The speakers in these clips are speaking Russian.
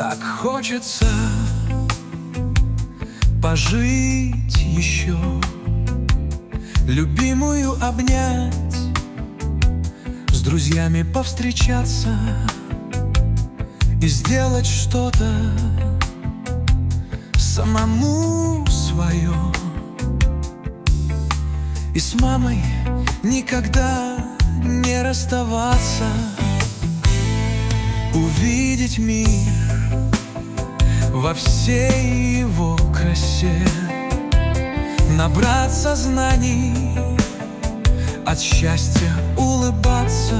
Так хочется пожить еще, любимую обнять, с друзьями повстречаться и сделать что-то самому свое. И с мамой никогда не расставаться, увидеть мир во всей его красе, набраться знаний, от счастья улыбаться.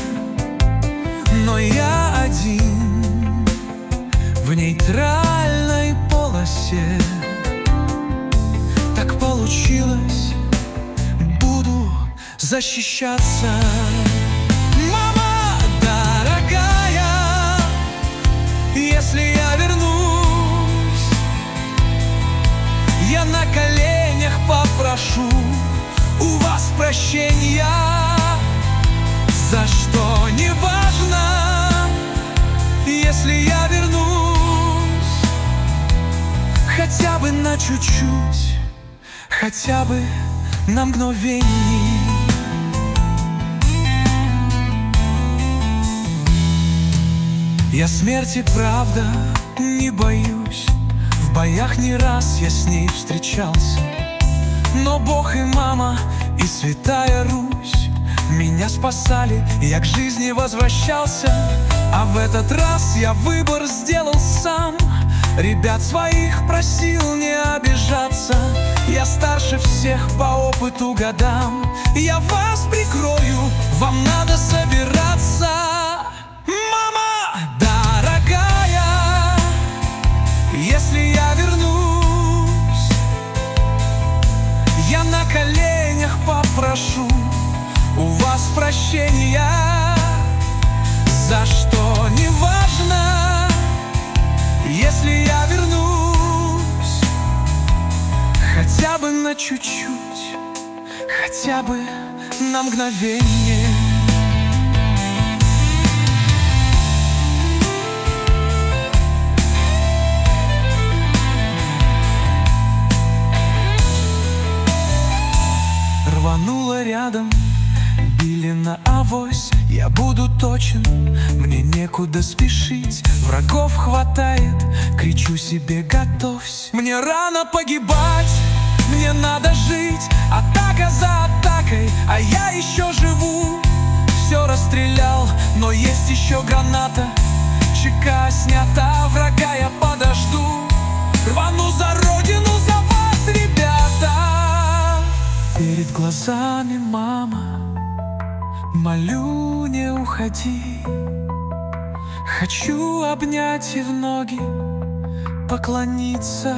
Но я один в нейтральной полосе. Так получилось, буду защищаться. Мама дорогая, если я вернусь, я на коленях попрошу у вас прощения, за что не важно, если я вернусь, хотя бы на чуть-чуть, хотя бы на мгновение. Я смерти, правда, не боюсь, в боях не раз я с ней встречался. Но Бог и мама, и святая Русь меня спасали, я к жизни возвращался. А в этот раз я выбор сделал сам, ребят своих просил не обижаться. Я старше всех по опыту годам, я вас прикрою, вам надо собираться. Мама дорогая, если я вернусь, я на коленях попрошу у вас прощения, за что не важно, если я вернусь, хотя бы на чуть-чуть, хотя бы на мгновение. Рванула рядом, били на авось, я буду точен, мне некуда спешить. Врагов хватает, кричу себе готовься. Мне рано погибать, мне надо жить, атака за атакой, а я еще живу. Все расстрелял, но есть еще граната, ЧК снята, врага я подожду. Рвану за родину, за вас, ребята. Перед глазами мама, молю, не уходи. Хочу обнять и в ноги поклониться.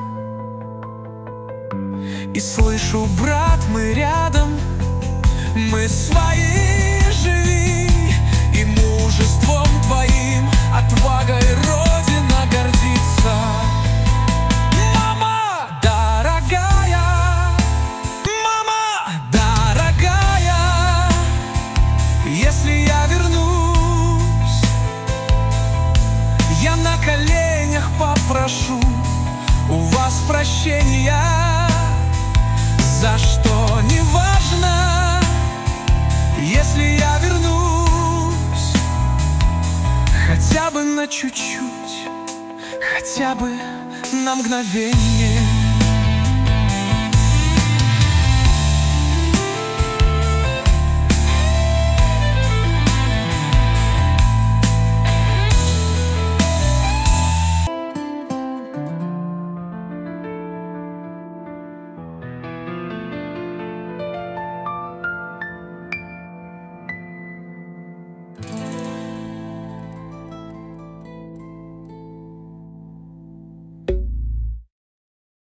И слышу, брат, мы рядом, мы свои, живи. И мужеством твоим, отвагой Родина гордится. Мама дорогая, мама дорогая, если я вернусь, я на коленях попрошу у вас прощения, за что не важно, если я вернусь, хотя бы на чуть-чуть, хотя бы на мгновение.